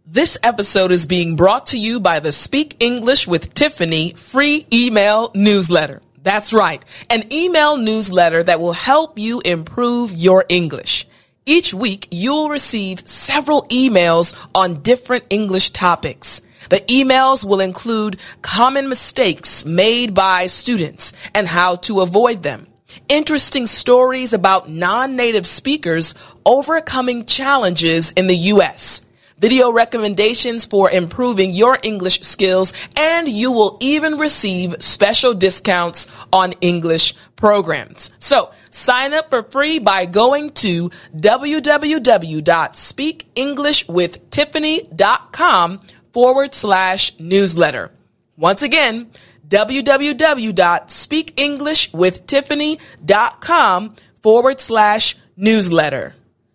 This episode is being brought to you by the Speak English with Tiffany free email newsletter. That's right, an email newsletter that will help you improve your English. Each week, you'll receive several emails on different English topics. The emails will include common mistakes made by students and how to avoid them, interesting stories about non-native speakers overcoming challenges in the U.S., video recommendations for improving your English skills, and you will even receive special discounts on English programs. So sign up for free by going to www.speakenglishwithtiffany.com/newsletter. Once again, www.speakenglishwithtiffany.com/newsletter.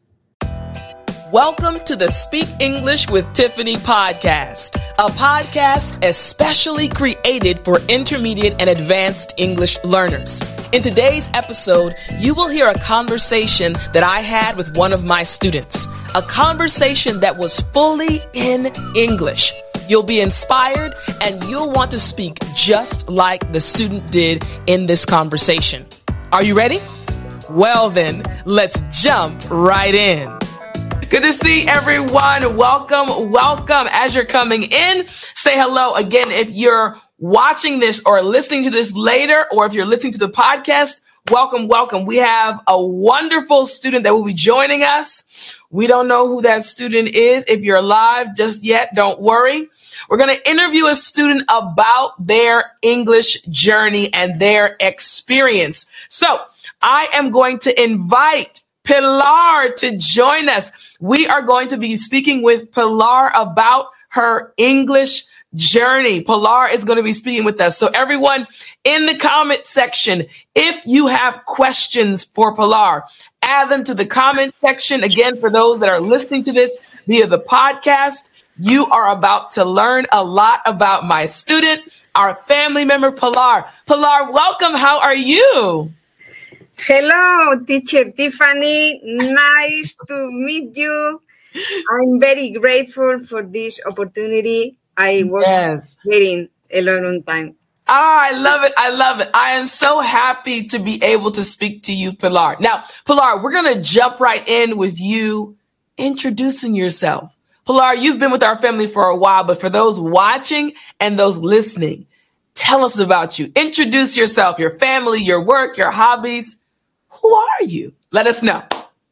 Welcome to the Speak English with Tiffany podcast, a podcast especially created for intermediate and advanced English learners. In today's episode, you will hear a conversation that I had with one of my students, a conversation that was fully in English. You'll be inspired and you'll want to speak just like the student did in this conversation. Are you ready? Well then, let's jump right in. Good to see everyone. Welcome. As you're coming in, say hello again. If you're watching this or listening to this later, or if you're listening to the podcast, welcome. We have a wonderful student that will be joining us. We don't know who that student is. If you're live just yet, don't worry. We're going to interview a student about their English journey and their experience. So I am going to invite Pilar to join us. We are going to be speaking with Pilar about her English journey. Pilar is going to be speaking with us. So everyone in the comment section, if you have questions for Pilar, add them to the comment section. Again, for those that are listening to this via the podcast, you are about to learn a lot about my student, our family member, Pilar. Pilar, welcome. How are you? Hello, Teacher Tiffany. Nice to meet you. I'm very grateful for this opportunity. I was waiting a long time. I love it. I am so happy to be able to speak to you, Pilar. Now, Pilar, we're going to jump right in with you introducing yourself. Pilar, you've been with our family for a while, but for those watching and those listening, tell us about you. Introduce yourself, your family, your work, your hobbies. Who are you? Let us know.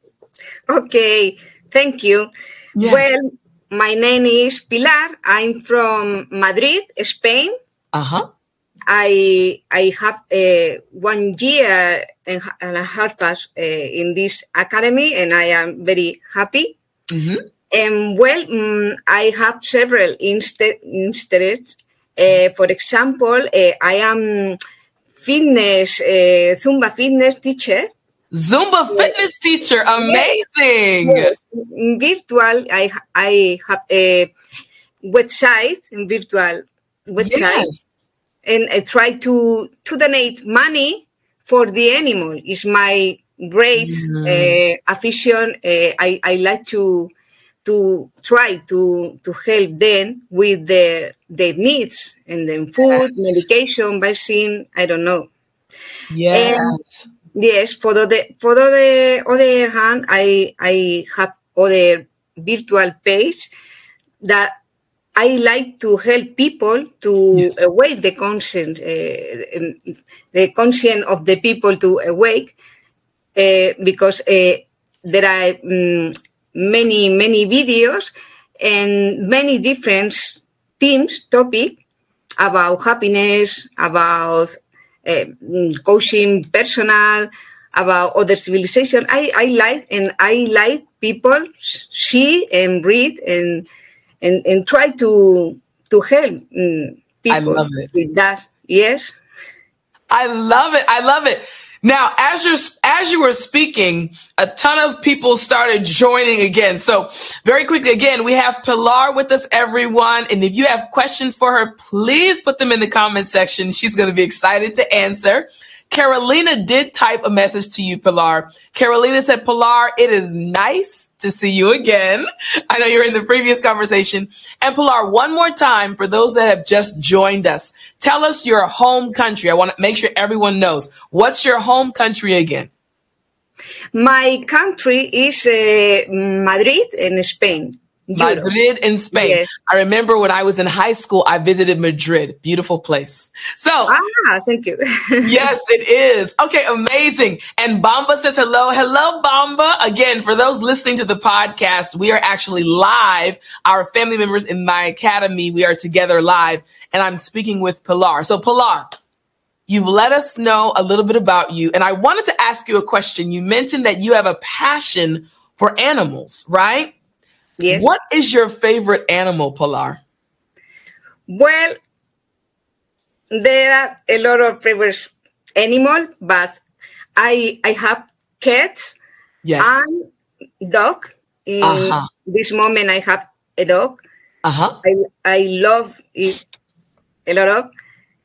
Okay, thank you. Yes. Well, my name is Pilar. I'm from Madrid, Spain. Uh-huh. I have 1 year and a half in this academy, and I am very happy. Mm-hmm. And well, I have several interests. For example, I am Zumba fitness teacher. Zumba fitness teacher, amazing. Yes. In virtual, I have a virtual website, yes. And I try to donate money for the animal. It's my great afición. I like to try to help them with their needs and then food, medication, vaccine. I don't know. Yes. Yes. For the other hand, I have other virtual page that I like to help people to awake the conscience of the people to awake, because there are many videos and many different topic about happiness, about coaching personal, about other civilization. I like people see and read and try to help people with that. Yes. I love it. Now, as you were speaking, a ton of people started joining again. So very quickly, again, we have Pilar with us, everyone. And if you have questions for her, please put them in the comment section. She's going to be excited to answer. Carolina did type a message to you, Pilar. Carolina said, Pilar, it is nice to see you again. I know you're in the previous conversation. And Pilar, one more time, for those that have just joined us, tell us your home country. I want to make sure everyone knows. What's your home country again? My country is Madrid in Spain. Madrid in Spain. Yes. I remember when I was in high school, I visited Madrid. Beautiful place. So, thank you. Yes, it is. Okay, amazing. And Bamba says hello. Hello, Bamba. Again, for those listening to the podcast, we are actually live. Our family members in my academy, we are together live, and I'm speaking with Pilar. So, Pilar, you've let us know a little bit about you, and I wanted to ask you a question. You mentioned that you have a passion for animals, right? Yes. What is your favorite animal, Pilar? Well, there are a lot of favorite animals, but I have cats and dog. In this moment, I have a dog. I love it a lot of.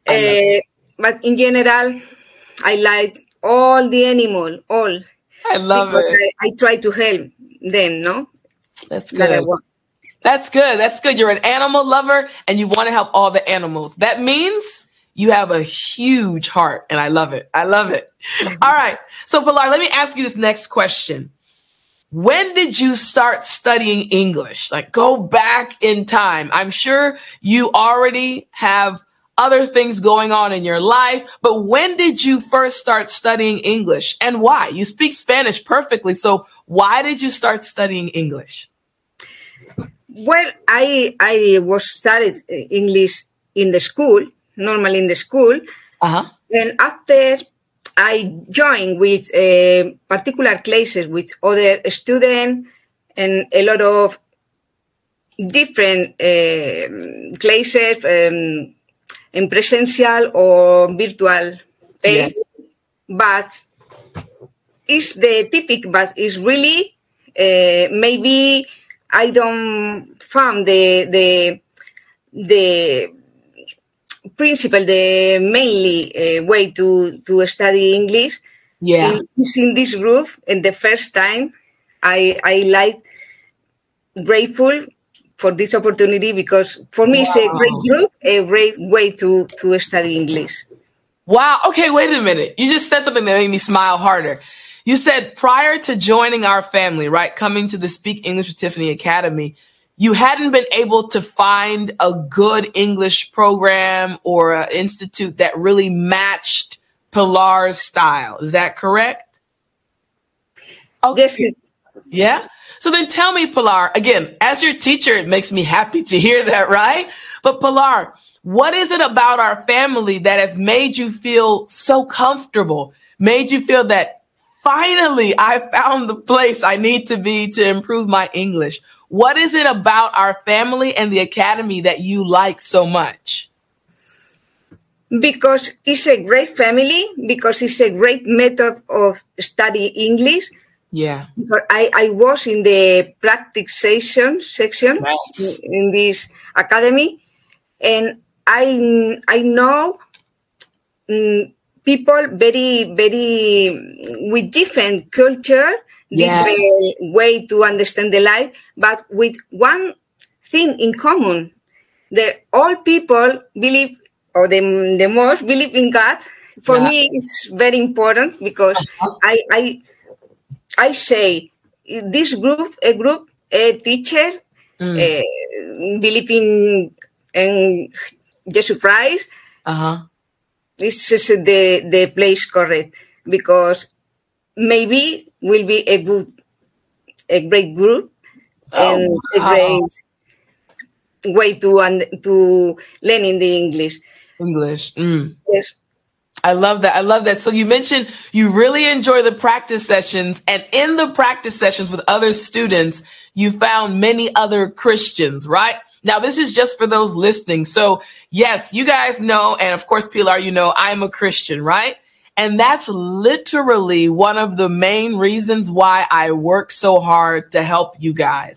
But in general, I like all the animals, all. I love it. I try to help them, no? That's good. That's good. That's good. You're an animal lover and you want to help all the animals. That means you have a huge heart, and I love it. I love it. All right. So, Pilar, let me ask you this next question. When did you start studying English? Like, go back in time. I'm sure you already have other things going on in your life, but when did you first start studying English, and why? You speak Spanish perfectly, so why did you start studying English? Well, I was studied English in the school, normally in the school, and after I joined with particular classes with other students and a lot of different classes. In presential or virtual base, but it's the typical, but it's really maybe I don't found the principle, the mainly way to study English. In this group, in the first time, I like grateful for this opportunity, because for me it's a great group, a great way to study English. Wow. Okay, wait a minute. You just said something that made me smile harder. You said prior to joining our family, right, coming to the Speak English with Tiffany Academy, you hadn't been able to find a good English program or an institute that really matched Pilar's style. Is that correct? Okay. Yes. Yeah? So then tell me, Pilar, again, as your teacher, it makes me happy to hear that, right? But Pilar, what is it about our family that has made you feel so comfortable, made you feel that finally I found the place I need to be to improve my English? What is it about our family and the academy that you like so much? Because it's a great family, because it's a great method of studying English. Yeah. Because I was in the practice section in this academy, and I know people very, very with different culture, different way to understand the life, but with one thing in common, that all people believe, or the most believe in God. For me, it's very important, because I say this group, a teacher, believe in Jesus Christ. This is the place correct, because maybe will be a great group and a great way to learning the English. Yes. I love that. I love that. So you mentioned you really enjoy the practice sessions, and in the practice sessions with other students, you found many other Christians, right? Now, this is just for those listening. So yes, you guys know, and of course, Pilar, you know, I'm a Christian, right? And that's literally one of the main reasons why I work so hard to help you guys.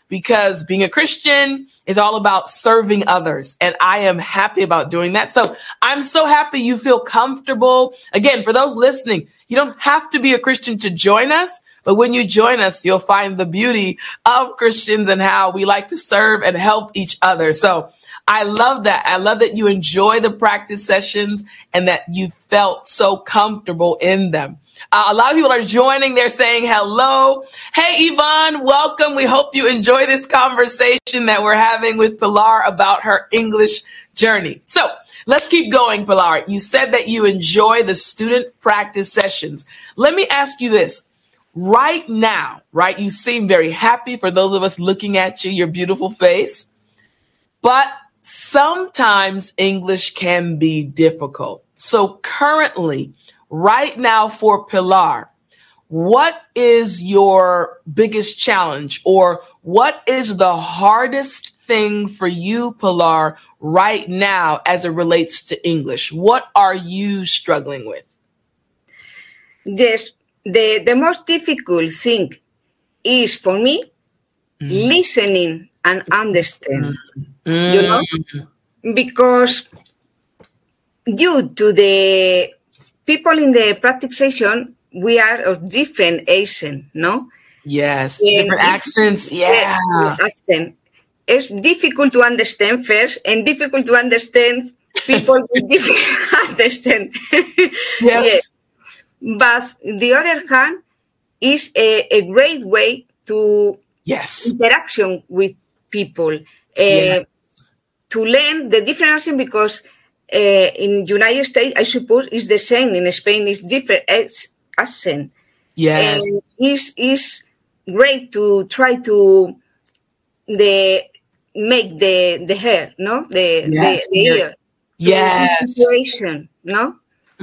because being a Christian is all about serving others. And I am happy about doing that. So I'm so happy you feel comfortable. Again, for those listening, you don't have to be a Christian to join us. But when you join us, you'll find the beauty of Christians and how we like to serve and help each other. So I love that. I love that you enjoy the practice sessions and that you felt so comfortable in them. A lot of people are joining. They're saying hello. Hey, Yvonne, welcome. We hope you enjoy this conversation that we're having with Pilar about her English journey. So let's keep going, Pilar. You said that you enjoy the student practice sessions. Let me ask you this. Right now, right? You seem very happy for those of us looking at you, your beautiful face. But sometimes English can be difficult. So currently, right now for Pilar, what is your biggest challenge, or what is the hardest thing for you, Pilar, right now as it relates to English? What are you struggling with? Yes, the most difficult thing is for me listening and understand. You know, because due to the people in the practice session, we are of different accent, no? Yes, different accents. Yeah. Accent. It's difficult to understand first, and difficult to understand people with different understand. Yes. But the other hand is a great way to interaction with people. To learn the different accent, because in United States, I suppose, is the same. In Spain, it's different accent. Yes. And it's great to try to make the hair, no? The ear. Yes. The situation, no?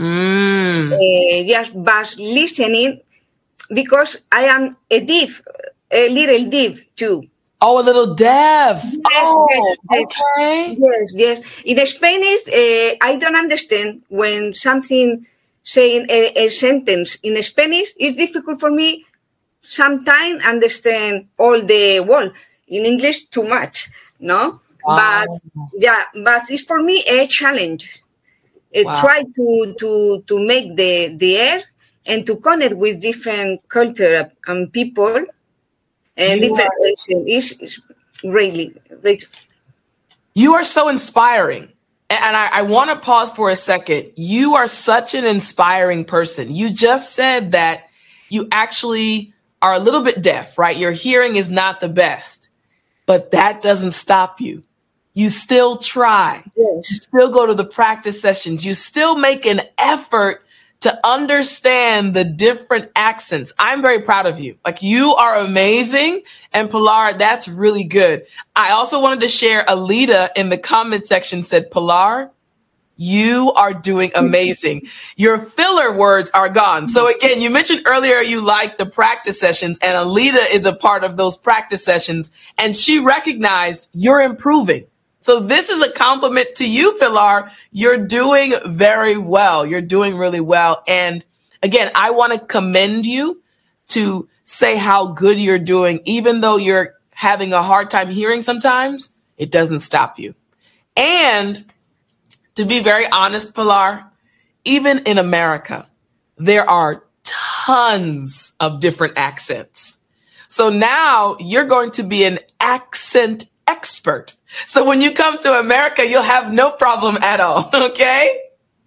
Yes, but listening, because I am a little deaf too. Oh, a little deaf. Yes, okay. Yes. In Spanish, I don't understand when something saying a sentence in Spanish. It's difficult for me sometimes understand all the word. In English, too much, no? Wow. But it's for me a challenge. Try to make the air and to connect with different culture and people. And different is really great. You are so inspiring. And I want to pause for a second. You are such an inspiring person. You just said that you actually are a little bit deaf, right? Your hearing is not the best, but that doesn't stop you. You still try. Yes. You still go to the practice sessions. You still make an effort to understand the different accents. I'm very proud of you. Like, you are amazing. And Pilar, that's really good. I also wanted to share, Alita in the comment section said, Pilar, you are doing amazing. Your filler words are gone. So again, you mentioned earlier you like the practice sessions, and Alita is a part of those practice sessions, and she recognized you're improving. So this is a compliment to you, Pilar. You're doing very well. You're doing really well. And again, I want to commend you to say how good you're doing. Even though you're having a hard time hearing sometimes, it doesn't stop you. And to be very honest, Pilar, even in America, there are tons of different accents. So now you're going to be an accent expert. So when you come to America, you'll have no problem at all. Okay?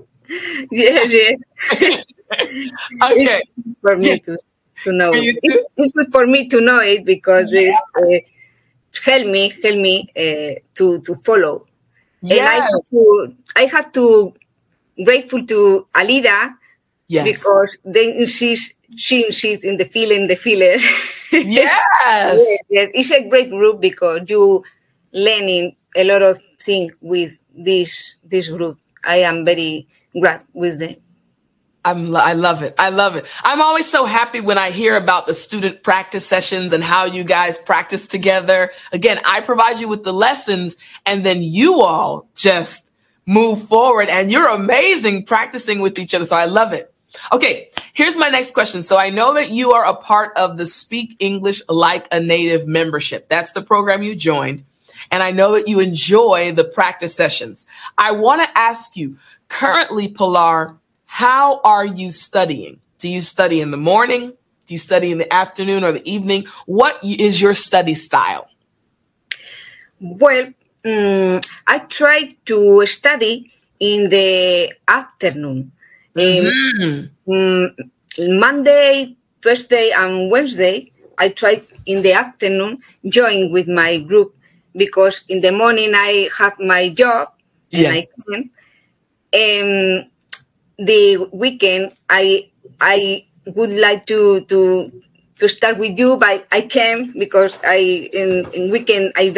Yeah. Okay. It's for me to know. It's good for me to know it, because it help me to follow. Yes. And I have to grateful to Alida, because then she's in the filler. Yes. Yes. It's a great group, because you learning a lot of things with this group. I am very glad with them. I love it. I love it. I'm always so happy when I hear about the student practice sessions and how you guys practice together. Again, I provide you with the lessons, and then you all just move forward, and you're amazing practicing with each other. So I love it. Okay, here's my next question. So I know that you are a part of the Speak English Like a Native membership. That's the program you joined. And I know that you enjoy the practice sessions. I want to ask you, currently, Pilar, how are you studying? Do you study in the morning? Do you study in the afternoon or the evening? What is your study style? Well, I try to study in the afternoon. Monday, Thursday, and Wednesday, I try in the afternoon join with my group because in the morning I have my job and I can. The weekend I would like to start with you, but I can't because in weekend I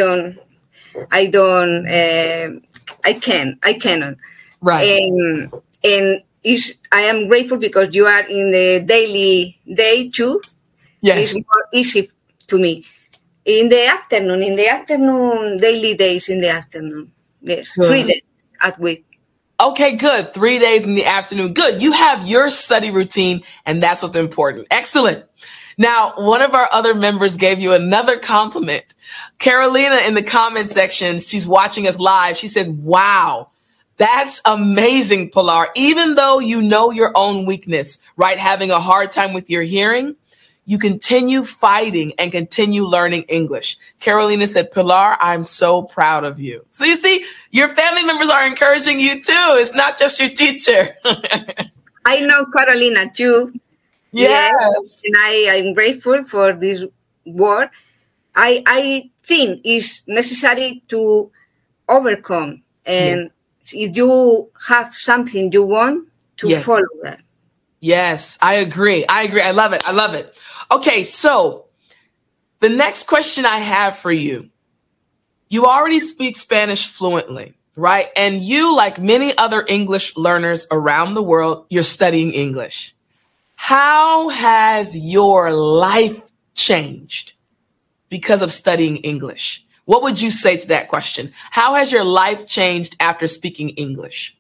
cannot. Right. And I am grateful because you are in the daily day too. Yes. It's more easy to me. In the afternoon, daily days in the afternoon. Yes, 3 days at week. Okay, good. 3 days in the afternoon. Good. You have your study routine, and that's what's important. Excellent. Now, one of our other members gave you another compliment. Carolina in the comment section, she's watching us live. She said, wow, that's amazing, Pilar. Even though you know your own weakness, right, having a hard time with your hearing, you continue fighting and continue learning English. Carolina said, Pilar, I'm so proud of you. So you see, your family members are encouraging you too. It's not just your teacher. I know Carolina too. Yes. And I am grateful for this word. I think it's necessary to overcome. And if you have something you want, to follow that. Yes, I agree. I love it. Okay, so the next question I have for you, you already speak Spanish fluently, right? And you, like many other English learners around the world, you're studying English. How has your life changed because of studying English? What would you say to that question? How has your life changed after speaking English?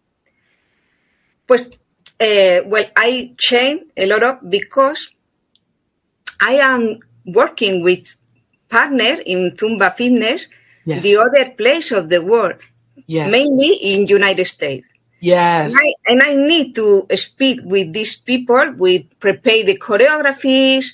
Well, I changed a lot because I am working with partner in Zumba Fitness, the other place of the world, mainly in United States. Yes. And I need to speak with these people. We prepare the choreographies,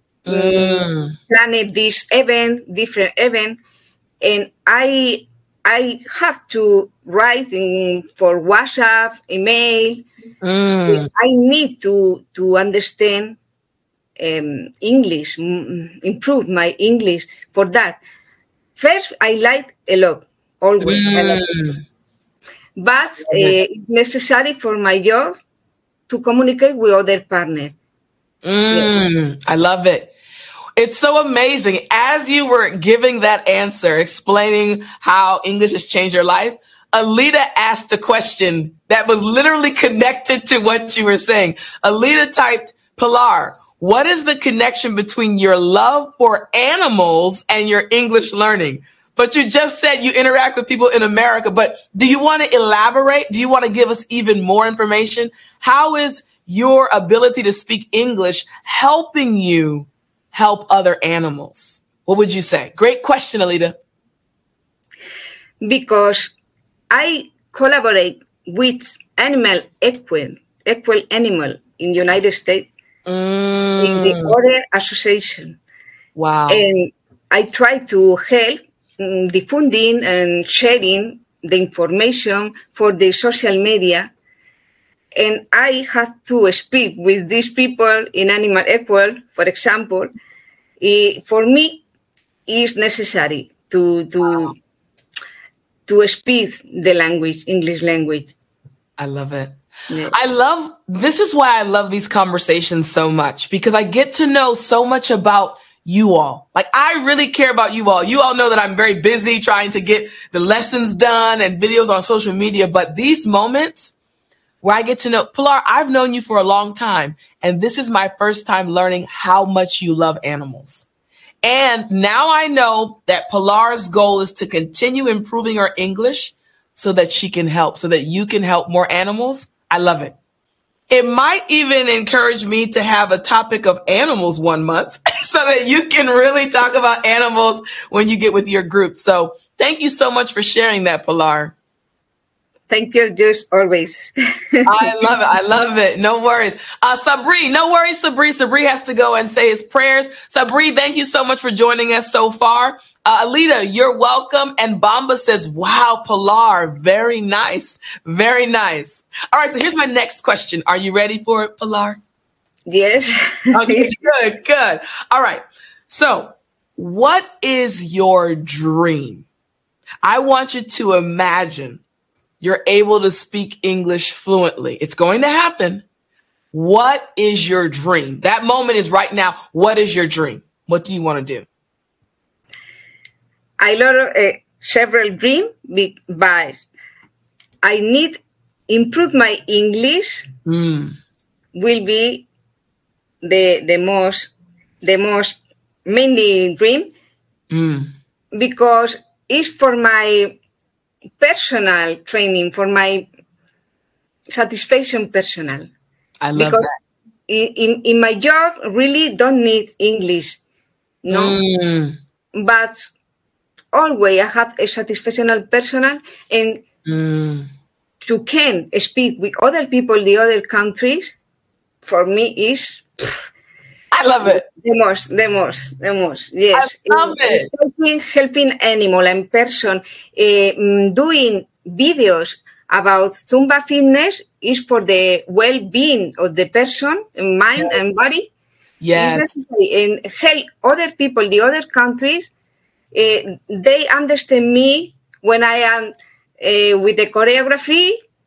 plan this event, different event, and I have to write for WhatsApp, email. I need to understand English, improve my English. For that, first I like a lot, always. But it's necessary for my job to communicate with other partners. I love it. It's so amazing. As you were giving that answer, explaining how English has changed your life, Alita asked a question that was literally connected to what you were saying. Alita typed, Pilar, what is the connection between your love for animals and your English learning? But you just said you interact with people in America, but do you want to elaborate? Do you want to give us even more information? How is your ability to speak English helping you help other animals? What would you say? Great question, Alita. Because I collaborate with equal animal in the United States in the other association. Wow. And I try to help the funding and sharing the information for the social media. And I have to speak with these people in Animal Equal, for example. For me, it's necessary to speak the language, English language. I love it. Yeah. This is why I love these conversations so much, because I get to know so much about you all. Like, I really care about you all. You all know that I'm very busy trying to get the lessons done and videos on social media, but these moments where I get to know, Pilar, I've known you for a long time, and this is my first time learning how much you love animals. And now I know that Pilar's goal is to continue improving her English so that she can help, so that you can help more animals. I love it. It might even encourage me to have a topic of animals one month so that you can really talk about animals when you get with your group. So thank you so much for sharing that, Pilar. Thank you, just always. I love it. I love it. No worries. Sabri, no worries, Sabri. Sabri has to go and say his prayers. Sabri, thank you so much for joining us so far. Alita, you're welcome. And Bamba says, wow, Pilar, very nice. Very nice. All right, so here's my next question. Are you ready for it, Pilar? Yes. Okay, good. All right. So what is your dream? I want you to imagine you're able to speak English fluently. It's going to happen. What is your dream? That moment is right now. What is your dream? What do you want to do? I love several dreams, but I need improve my English. Will be the most mainly dream because it's for my personal training, for my satisfaction personal. I love because that. In my job really don't need English, no, but always I have a satisfaction personal and to can speak with other people, the other countries, for me is. I love it. The most. Yes. I love it. Helping animal and person, doing videos about Zumba fitness is for the well-being of the person, mind and body. Yes. It's necessary. And help other people, the other countries, they understand me when I am with the choreography.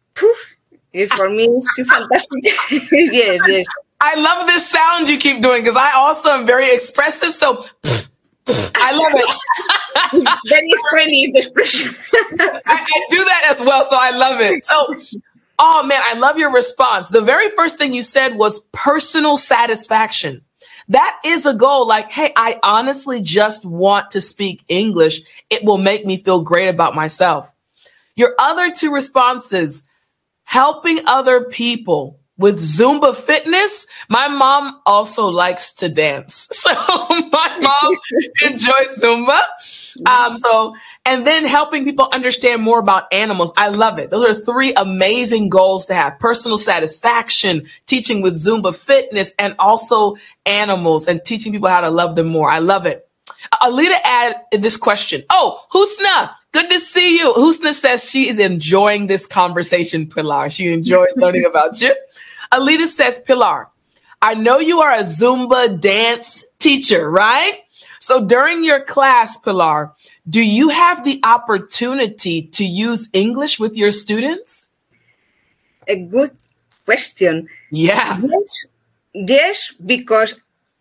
For me, it's fantastic. Yes. I love this sound you keep doing because I also am very expressive. So I love it. Very expressive expression. I do that as well. So I love it. So, oh man, I love your response. The very first thing you said was personal satisfaction. That is a goal. Like, hey, I honestly just want to speak English. It will make me feel great about myself. Your other two responses, helping other people with Zumba fitness. My mom also likes to dance. So my mom enjoys Zumba. And then helping people understand more about animals. I love it. Those are three amazing goals to have. Personal satisfaction, teaching with Zumba fitness, and also animals and teaching people how to love them more. I love it. Alita added this question. Oh, Husna, good to see you. Husna says she is enjoying this conversation, Pilar. She enjoys learning about you. Alita says, Pilar, I know you are a Zumba dance teacher, right? So during your class, Pilar, do you have the opportunity to use English with your students? A good question. Yeah. Yes, because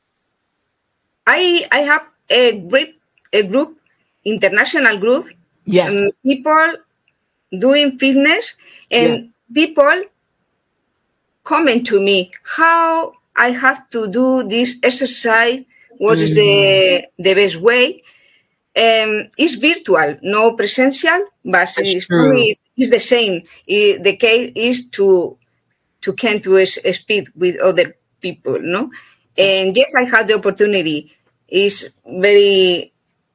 I have a group, international group. Yes. People doing fitness and people comment to me how I have to do this exercise. What is the best way? It's virtual, no presential, but it's the same. The case is to speak with other people, no? And yes, I had the opportunity. It's very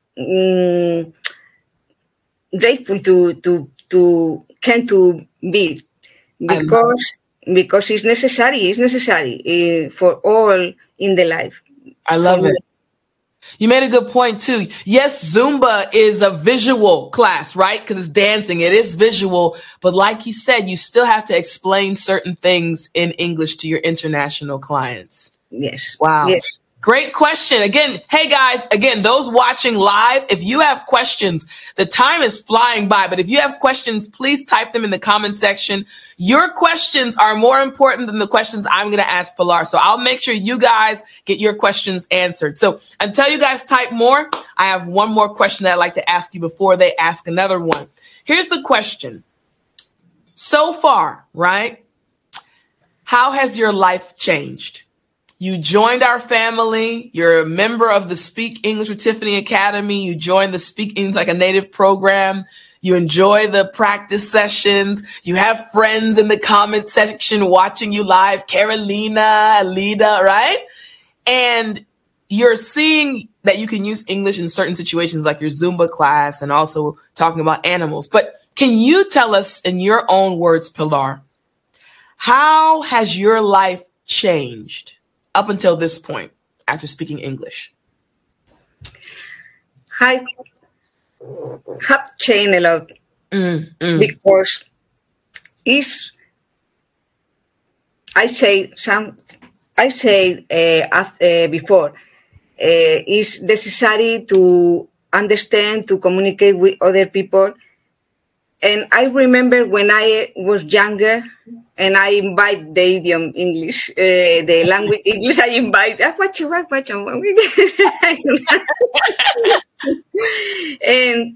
grateful to be because it's necessary. It's necessary for all in the life. I love it. You made a good point too. Yes, Zumba is a visual class, right? Because it's dancing. It is visual. But like you said, you still have to explain certain things in English to your international clients. Yes. Wow. Yes. Great question. Again, hey guys, those watching live, if you have questions, the time is flying by, but if you have questions, please type them in the comment section. Your questions are more important than the questions I'm going to ask Pilar. So I'll make sure you guys get your questions answered. So until you guys type more, I have one more question that I'd like to ask you before they ask another one. Here's the question. So far, right? How has your life changed? You joined our family. You're a member of the Speak English with Tiffany Academy. You joined the Speak English Like a Native program. You enjoy the practice sessions. You have friends in the comment section watching you live, Carolina, Alida, right? And you're seeing that you can use English in certain situations like your Zumba class and also talking about animals. But can you tell us in your own words, Pilar, how has your life changed up until this point after speaking English? I have changed a lot because I said before, it's necessary to understand, to communicate with other people. And I remember when I was younger and I invite the idiom English, the language English, I invite, what you want? And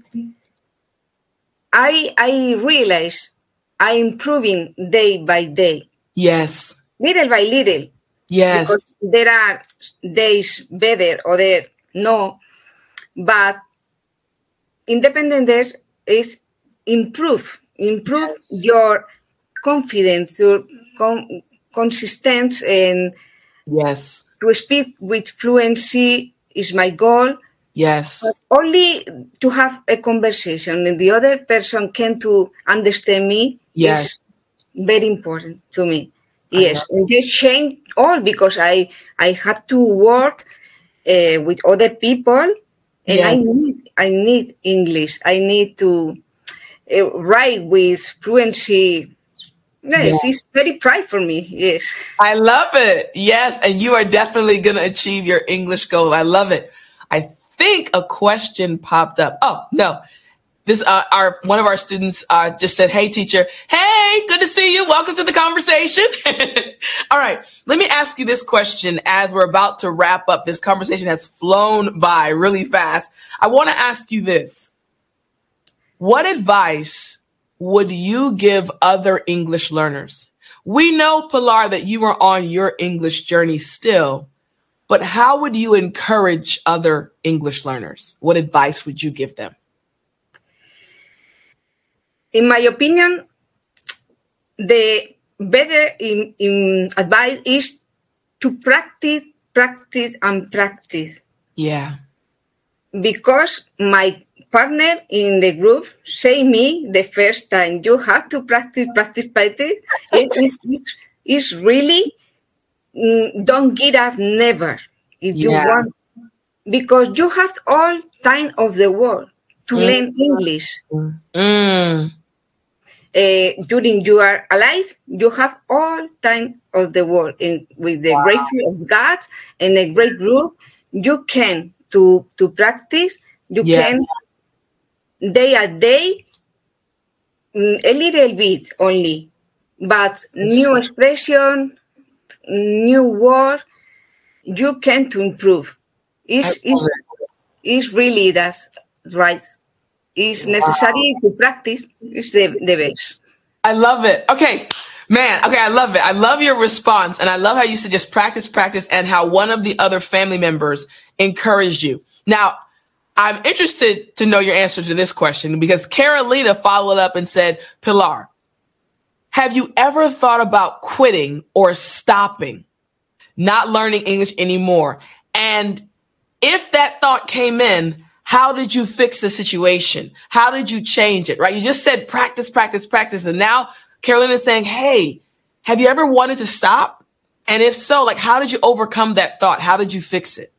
I realize I'm improving day by day. Yes. Little by little. Yes. Because there are days better or there no. But independence is improve your confidence, your consistency, and yes, to speak with fluency is my goal. Yes. But only to have a conversation and the other person can to understand me is very important to me. Yes, and just change all because I have to work with other people, and I need English. I need to write with fluency. Yes, it's very pride for me. Yes, I love it. Yes, and you are definitely going to achieve your English goal. I love it. I think a question popped up. Oh no. This one of our students just said, "Hey, teacher. Hey, good to see you. Welcome to the conversation." All right. Let me ask you this question as we're about to wrap up. This conversation has flown by really fast. I want to ask you this. What advice would you give other English learners? We know, Pilar, that you are on your English journey still, but how would you encourage other English learners? What advice would you give them? In my opinion, the better advice is to practice. Yeah. Because my partner in the group say me the first time, you have to practice. It's really, don't give up never if you want. Because you have all time of the world to learn English. During you are alive, you have all time of the world, and with the grateful of God and a great group, you can to practice. You can day a day, a little bit only, but new expression, new word, you can to improve. It's really that's right. It's necessary to practice. It's the best. I love it. Okay, man. Okay, I love it. I love your response. And I love how you said just practice, and how one of the other family members encouraged you. Now, I'm interested to know your answer to this question because Carolina followed up and said, Pilar, have you ever thought about quitting or stopping, not learning English anymore? And if that thought came in, how did you fix the situation? How did you change it, right? You just said practice. And now Carolina is saying, hey, have you ever wanted to stop? And if so, like, how did you overcome that thought? How did you fix it?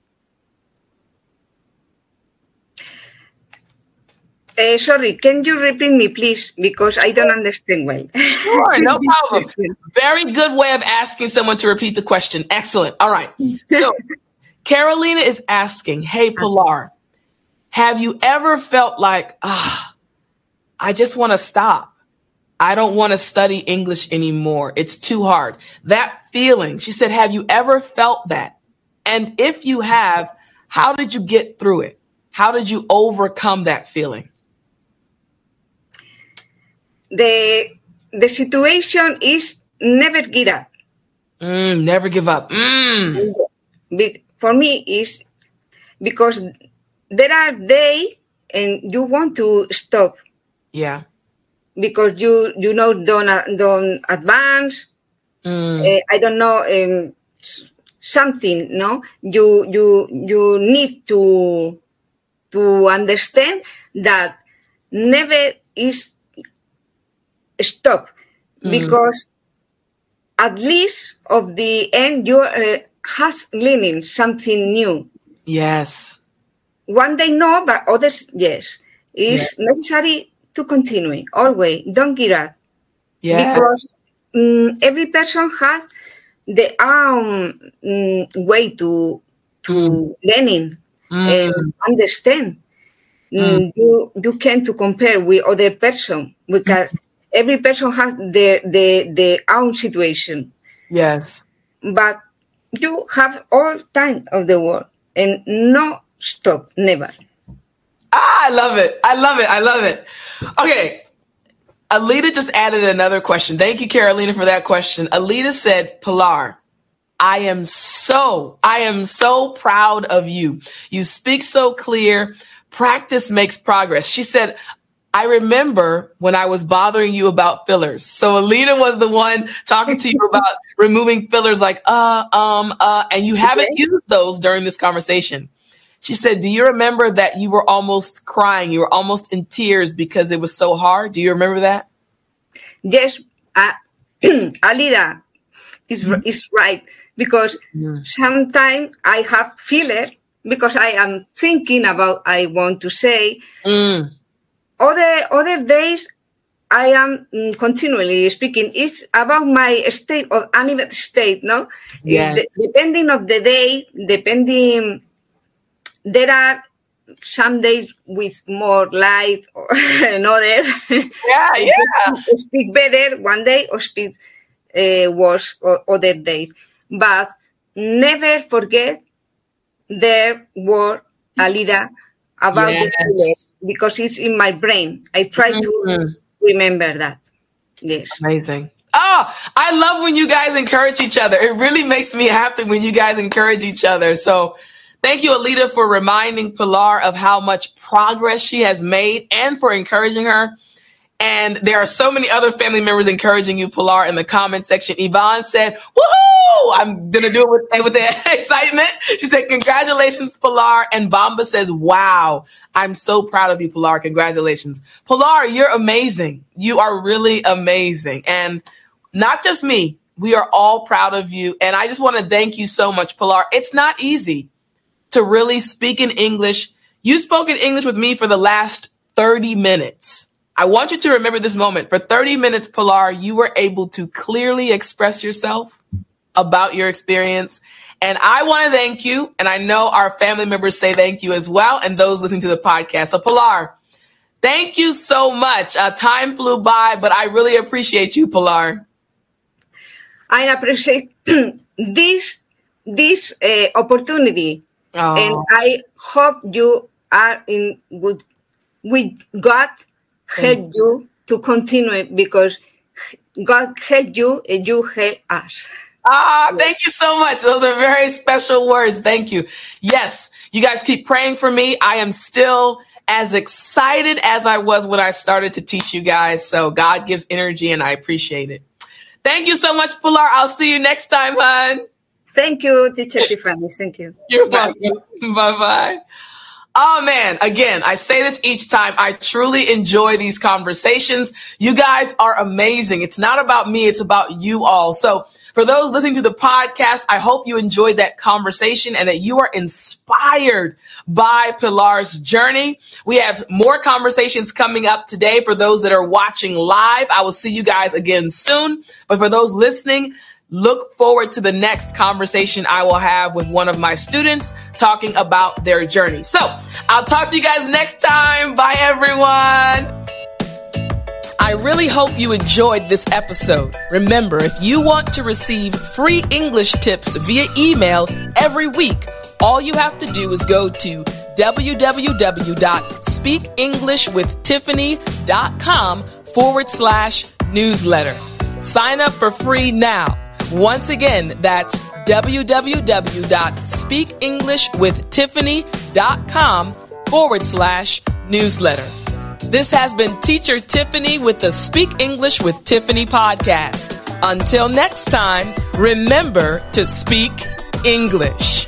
Sorry, can you repeat me, please? Because I don't understand well. Sure, no problem. Very good way of asking someone to repeat the question. Excellent. All right. So Carolina is asking, hey, Pilar, have you ever felt like, I just want to stop. I don't want to study English anymore. It's too hard. That feeling, she said, have you ever felt that? And if you have, how did you get through it? How did you overcome that feeling? The situation is never give up. Never give up. For me, is because there are days and you want to stop. Yeah. Because don't advance. I don't know, something, no? You need to understand that never is stop, because at least of the end you has learning something new. Yes. One day no, but others yes. It's necessary to continue always. Don't give up. Yeah. Because every person has their own way to learning and understand. You can to compare with other person, because every person has their own situation. Yes. But you have all time of the world and no stop, never. I love it. I love it. I love it. Okay. Alita just added another question. Thank you, Carolina, for that question. Alita said, Pilar, I am so proud of you. You speak so clear. Practice makes progress. She said, I remember when I was bothering you about fillers. So Alita was the one talking to you about removing fillers like, and you haven't used those during this conversation. She said, do you remember that you were almost crying? You were almost in tears because it was so hard. Do you remember that? Yes, Alida is right. Because sometimes I have filler because I am thinking about I want to say. Other days I am continually speaking. It's about my state of animate state, no? Yes. Depending of the day, there are some days with more light and other. Yeah. Speak better one day or speak worse other days. But never forget their word, Alida, about the filler, because it's in my brain. I try to remember that. Yes. Amazing. Oh, I love when you guys encourage each other. It really makes me happy when you guys encourage each other. So thank you, Alita, for reminding Pilar of how much progress she has made and for encouraging her. And there are so many other family members encouraging you, Pilar, in the comment section. Yvonne said, woohoo! I'm going to do it with the excitement. She said, congratulations, Pilar. And Bamba says, wow, I'm so proud of you, Pilar. Congratulations. Pilar, you're amazing. You are really amazing. And not just me, we are all proud of you. And I just want to thank you so much, Pilar. It's not easy to really speak in English. You spoke in English with me for the last 30 minutes. I want you to remember this moment. For 30 minutes, Pilar, you were able to clearly express yourself about your experience. And I want to thank you. And I know our family members say thank you as well, and those listening to the podcast. So Pilar, thank you so much. Time flew by, but I really appreciate you, Pilar. I appreciate this opportunity. Oh. And I hope you are in good with God. Help you to continue, because God helped you and you help us. Thank you so much. Those are very special words. Thank you. Yes, you guys keep praying for me. I am still as excited as I was when I started to teach you guys. So God gives energy and I appreciate it. Thank you so much, Pilar. I'll see you next time, hon. Thank you, Teacher Tiffany. Thank you. You're welcome. Bye-bye. Oh, man. Again, I say this each time. I truly enjoy these conversations. You guys are amazing. It's not about me. It's about you all. So for those listening to the podcast, I hope you enjoyed that conversation and that you are inspired by Pilar's journey. We have more conversations coming up today for those that are watching live. I will see you guys again soon. But for those listening, look forward to the next conversation I will have with one of my students talking about their journey. So I'll talk to you guys next time. Bye, everyone. I really hope you enjoyed this episode. Remember, if you want to receive free English tips via email every week, all you have to do is go to www.speakenglishwithtiffany.com/newsletter. Sign up for free now. Once again, that's www.speakenglishwithtiffany.com/newsletter. This has been Teacher Tiffany with the Speak English with Tiffany podcast. Until next time, remember to speak English.